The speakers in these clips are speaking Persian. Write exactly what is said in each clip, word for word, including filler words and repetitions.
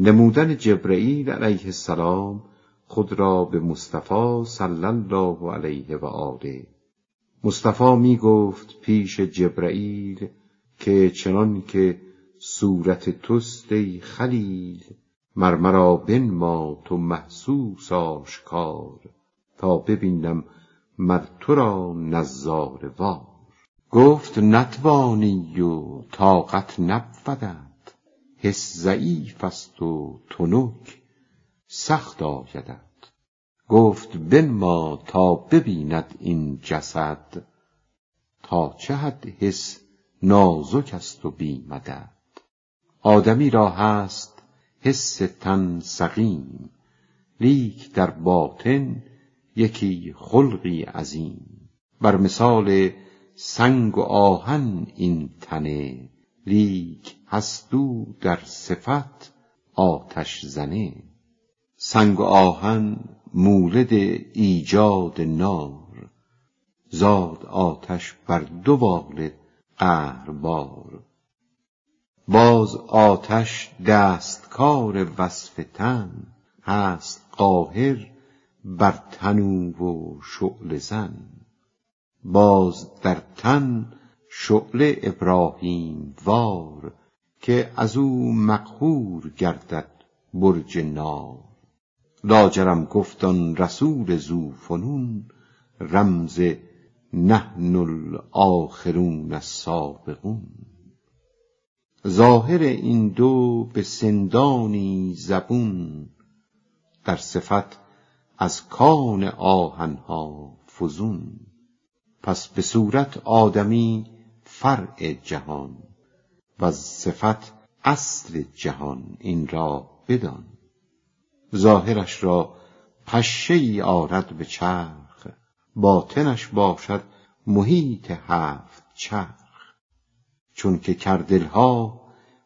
نمودن جبرئیل علیه السلام خود را به مصطفی صلی الله علیه و آله. مصطفی می گفت پیش جبرئیل که چنان که صورت توست ای خلیل، مرمرا بنما تو محسوس آشکار، تا ببینم مر تو را نظاره وار. گفت نتوانی و طاقت نبودت، حس ضعیف است و تنک سخت آیدت. گفت بنما تا ببیند این جسد، تا چه حد حس نازک است و بی مدد. آدمی را هست حس تن سقیم، لیک در باطن یکی خلقی عظیم. بر مثال سنگ و آهن این تنه، لیک هست او در صفت آتش زنه. سنگ و آهن مولد ایجاد نار، زاد آتش بر دو والد قهربار. باز آتش دستکار وصف تن، هست قاهر بر تنو و شعله زن. باز در تن شعله ابراهیم وار، که از او مقهور گردد برج نار. لاجرم گفت آن رسول ذوفنون، رمز نحن الآخرون السابقون. ظاهر این دو به سندانی زبون، در صفت از کان آهنها فزون. پس به صورت آدمی فرع جهان، و از صفت اصل جهان. این را بدان ظاهرش را پشه‌ای آرد به چرخ، باطنش باشد محیط هفت چرخ. چون که کردلها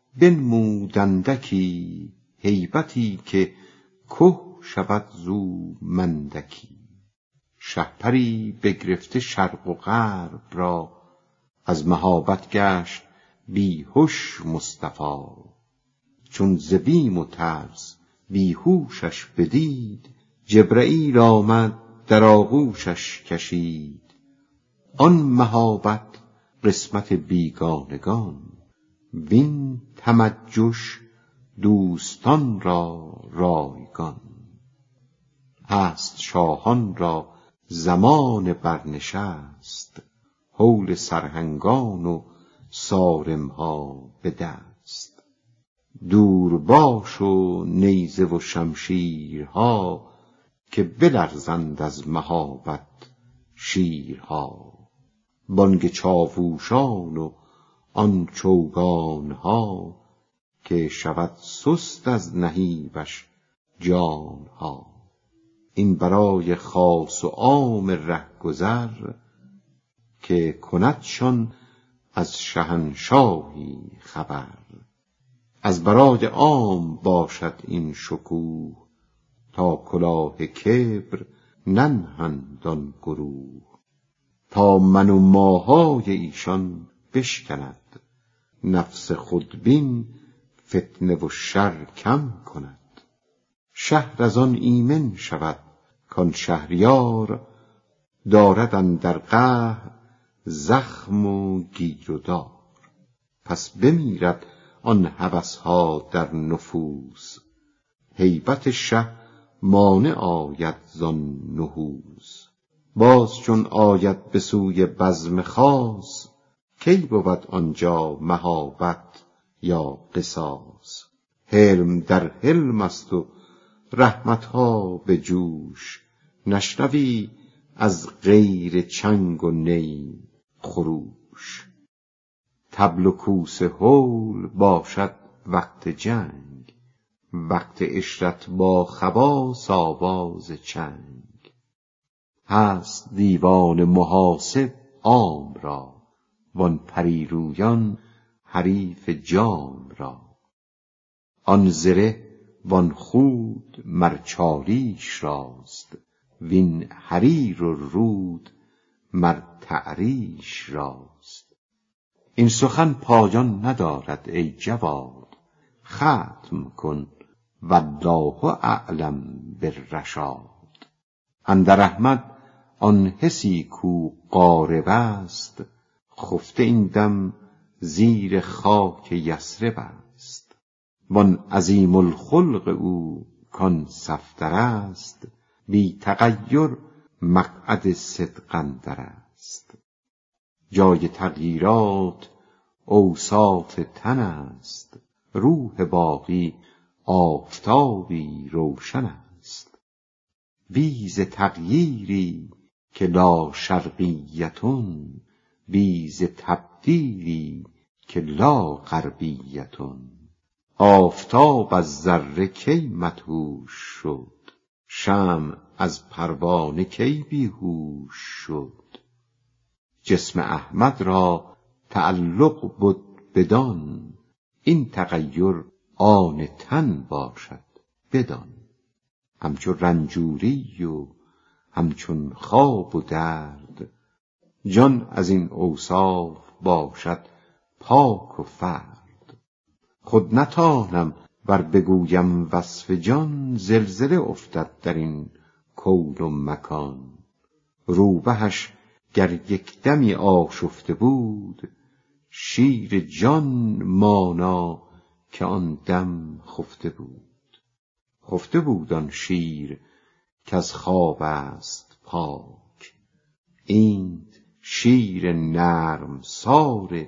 بنمودندکی، هیبتی که که شود زو مندکی. شهپری بگرفته شرق و غرب را، از مهابت گشت بیهوش مصطفی. چون ز بیم و ترس بیهوشش بدید، جبرئیل آمد در آغوشش کشید. آن مهابت قسمت بیگانگان، وین تمجش دوستان را رایگان. هست شاهان را زمان برنشست، هول سرهنگان و صارمها به دست. دور باش و نیزه و شمشیرها، که بلرزند از مهابت شیرها. بانگ چاووشان و آن چوگانها، که شود سست از نهیبش جانها. این برای خاص و عام رهگذر، که کندشان از شهنشاهی خبر. از برای عام باشد این شکوه، تا کلاه کبر ننهند آن گروه. تا من و ماهای ایشان بشکند، نفس خودبین فتنه و شر کم کند. شهر از آن ایمن شود کان شهریار، دارد اندر قهر زخم و گیر و دار. پس بمیرد آن هوسها در نفوس، هیبت شه مانع آید زان نحوس. باز چون آید به سوی بزم خاص، کی بود آنجا مهابت یا قصاص. حلم در حلم است و رحمتها به جوش، نشنوی از غیر چنگ و نی خروش. طبل و کوس هول باشد وقت جنگ، وقت عشرت با خواص آواز چنگ. هست دیوان محاسب عام را، وان پریرویان حریف جام را. آن زره وان خود مر چاریش راست، وین حریر و رود مر تعریش راست. این سخن پایان ندارد ای جواد، ختم کن والله اعلم بالرشاد. اندر احمد آن حسی کو غارب است، خفته این دم زیر خاک یثرب است. وان عظیم الخلق او کان صفدر است، بی تغیر مقعد صدق اندر است. جای تغییرات اوصاف تن است، روح باقی آفتابی روشن است. بی ز تغییری که لا شرقیتون، بی ز تبدیلی که لا غربیتون. آفتاب از ذره کی مدهوش شد، شمع از پروانه کی بیهوش شد. جسم احمد را تعلق بد بدان، این تغیر آن تن باشد بدان. همچو رنجوری و همچون خواب و درد، جان از این اوصاف باشد پاک و فرد. خود نتانم ور بگویم وصف جان، زلزله افتد در این کون و مکان. روبهش گر یک دمی آشفته بود، شیر جان مانا که آن دم خفته بود. خفته بود آن شیر کز خواب است پاک، این شیر نرم سار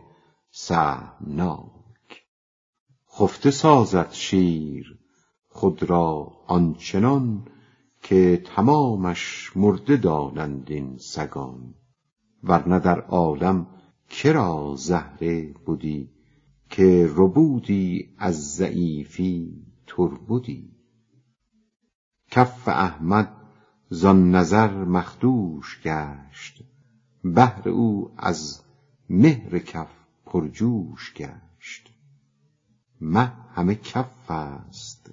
سهمناک. خفته سازد شیر خود را آنچنان، که تمامش مرده دانند این سگان. ورنه در عالم کرا زهره بودی، که ربودی از ضعیفی تربدی. کف احمد زان نظر مخدوش گشت، بحر او از مهر کف پرجوش گشت. مه همه کف است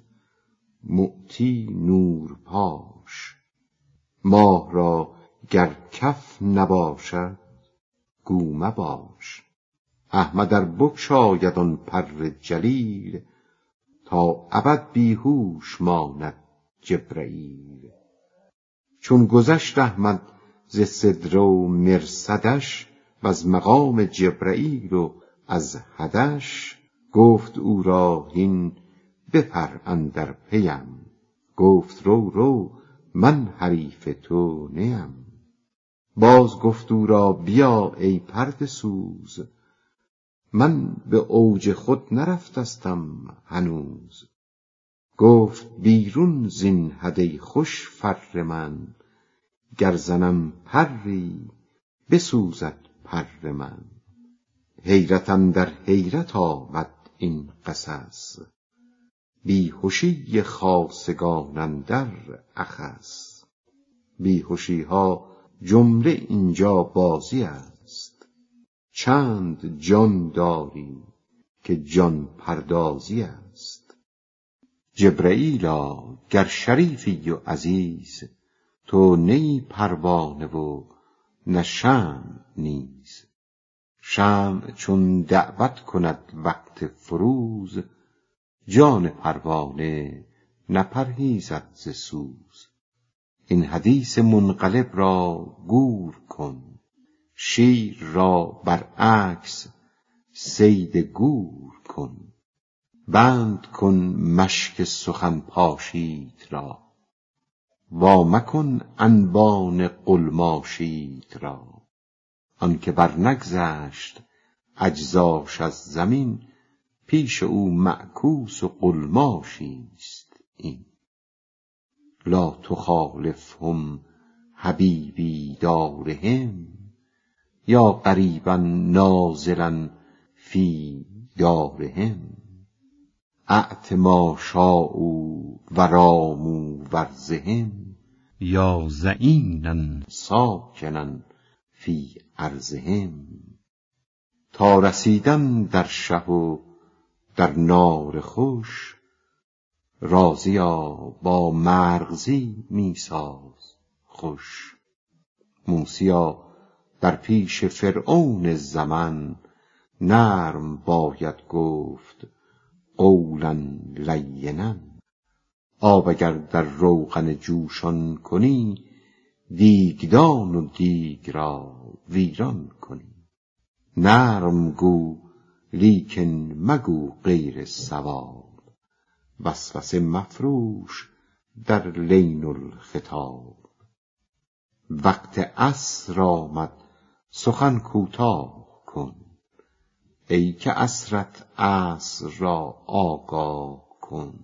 معطی نور پاش، ماه را گر کف نباشد گو مباش. احمد ار بگشاید آن پر جلیل، تا ابد بیهوش ماند جبرییل. چون گذشت احمد ز سدره و مرصدش، وز مقام جبرییل و از حدش. گفت او را هین بپر اندر پیم، گفت رو رو من حریف تو نیم. باز گفت او را بیا ای پرده سوز، من به اوج خود نرفتستم هنوز. گفت بیرون زین حد ای خوش فر من، گر زنم پری بسوزد پر من. حیرت اندر حیرت آمد این قصص، بیهشی خاصگان اندر اخص. بیهشی ها جمله اینجا بازی است، چند جان داری که جان پردازی است. جبرئیلا گر شریفی و عزیز، تو نی پروانه و نه شمع نیز. شمع چون دعوت کند وقت فروز، جان پروانه نپرهیزد ز سوز. این حدیث منقلب را گور کن، شیر را برعکس صید گور کن. بند کن مشک سخن پاشیت را، وا مکن انبان قلماشیت را. آنکه بر نگذشت اجزاش از زمین، پیش او معکوس و قلماشیست این. لا تخالفهم حبیبی دارهم، یا غریبا نازلا فی دارهم. اعط ما شاءوا و راموا وارضهم، یا ظعینا ساکنا فی ارضهم. تا رسیدن در شه و در نار خوش، راضیا با مرغزی می ساز خوش. موسیا در پیش فرعون زمن، نرم باید گفت قولا لینا. آب اگر در روغن جوشان کنی، دیگدان و دیگ را ویران کنی. نرم گو لیکن مگو غیر صواب، وسوسه مفروش در لین الخطاب. وقت عصر آمد سخن کوتاه کن، ای که عصرت عصر را آگاه کن.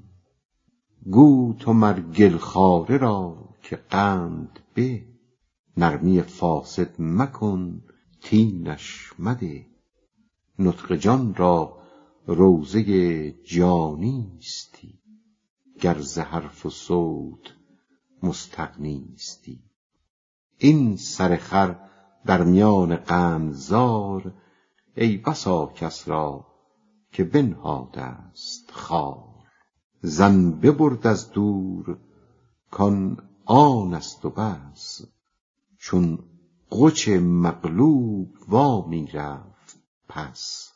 گو تو مر گلخواره را که قند به، نرمی فاسد مکن طینش مده. نطق جان را روضه جانیستی، گر ز حرف و صوت مستغنیستی. این سر خر در میان قندزار، ای بسا کس را که بنهاده است خار. زن ببرد از دور کان آن است و بس، چون قوچ مغلوب وا می رفت پس.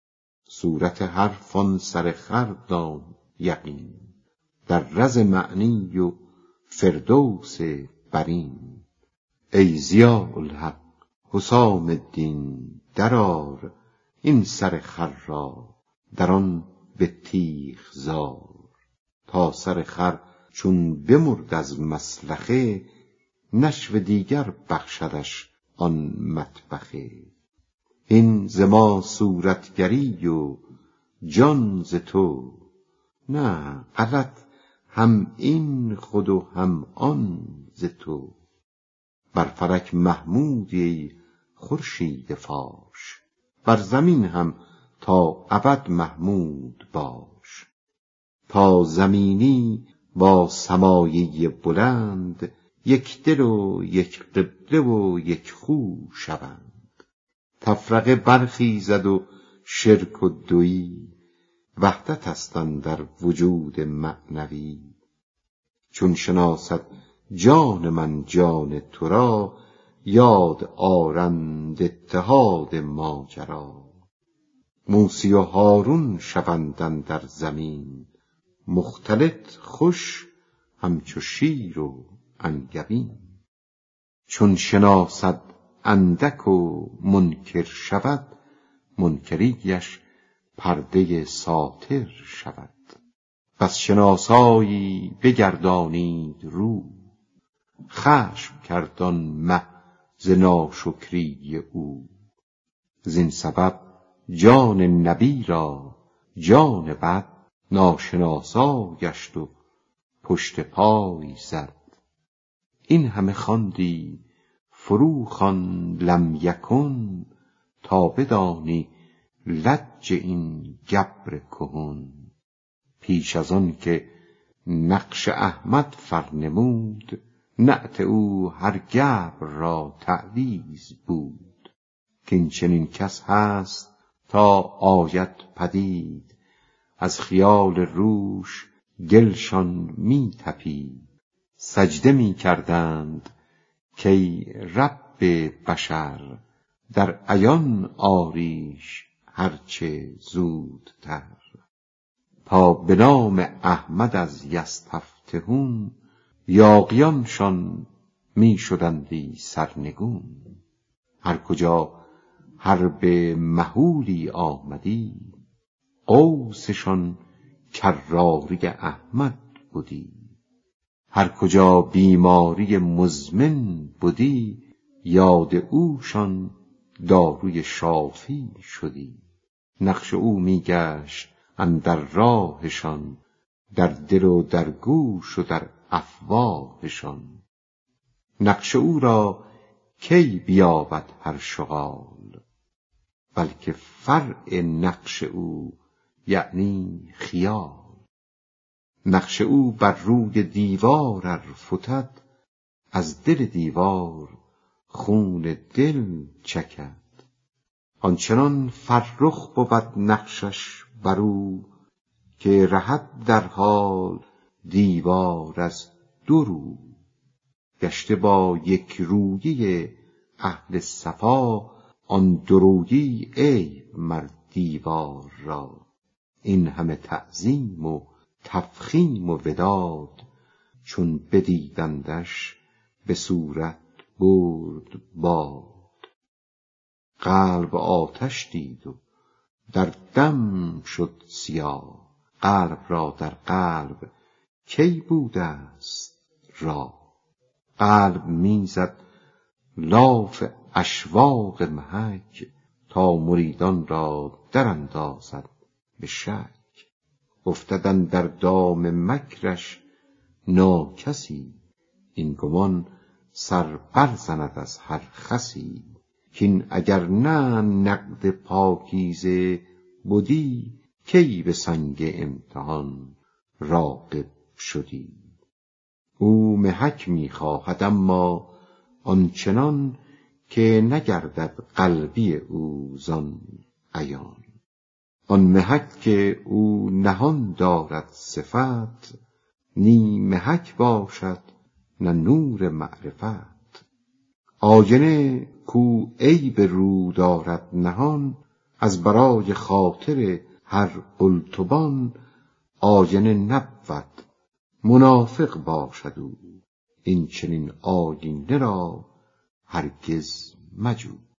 صورت حرف آن سر خر دان یقین، در رز معنی و فردوس برین. ای ضیاء الحق حسام الدین درآر، این سر خر را در آن به تیغ زار. تا سر خر چون بمرد از مسلخه، نشو دیگر بخشدش آن مطبخه. این ز ما صورتگری و جان ز تو، نه غلط هم این خود و هم آن ز تو. بر فلک محمودی ای خورشید فاش، بر زمین هم تا ابد محمود باش. تا زمینی با سمایه بلند، یک دل و یک قبله و یک خو شوند. تفرقه برخیزد و شرک و دویی، وحدت است اندر وجود معنوی. چون شناسد جان من جان تو را، یاد آرند اتحاد ماجرا. موسی و هارون شوند اندر زمین، مختلط خوش همچو شیر و انگبین. چون شناسد اندک و منکر شود، منکریش پرده ساتر شود. پس شناسایی بگردانید رو، خشم کرد آن مه ز ناشکری او. زین سبب جان نبی را جان بد، ناشناسا گشت و پشت پای زد. این همه خواندی فرو خوان لم یکن، تا بدانی لج این گبر کهن. پیش از آن که نقش احمد فرنمود، نعت او هر گبر را تعویذ بود. که این چنین کس هست تا آید پدید، از خیال روش گلشان می تپید. سجده می کردند کی رب بشر، در عیان آریش هرچه زودتر. تا به نام احمد از یستفتحون، یاغیانشان می شدندی سرنگون. هر کجا حرب مهولی آمدی، قوسشان کراری احمد بودی. هر کجا بیماری مزمن بودی، یاد اوشان داروی شافی شدی. نقش او می گشت اندر راهشان، در دل و در گوش و در افواهشان. نقش او را کی بیابد هر شغال، بلکه فرع نقش او یعنی خیال. نقش او بر روی دیوار ار فتد، از دل دیوار خون دل چکد. آنچنان فرخ بود نقشش برو، که رهد در حال دیوار از دو رو. گشته با یک رویی اهل صفا، آن دو رویی عیب مر دیوار را. این همه تعظیم و تفخیم و وداد، چون بدیدندش به صورت برد باد. قلب آتش دید و در دم شد سیاه، قلب را در قلب کی بوده است راه. قلب میزد لاف اشواق محک، تا مریدان را در اندازد به شک. افتدن در دام مکرش ناکسی، این گمان سر برزند از هر خسی. کین اگر نه نقد پاکیزه بدی، کی به سنگ امتحان راغب شدی. او محک میخواهد اما آنچنان، که نگردد قلبی او زان عیان. آن محک که او نهان دارد صفت، نی محک باشد نه نور معرفت. آینه کو عیب رو دارد نهان، از برای خاطر هر قلتبان. آینه نبود منافق باشد او، این چنین آیینه را هرگز مجو.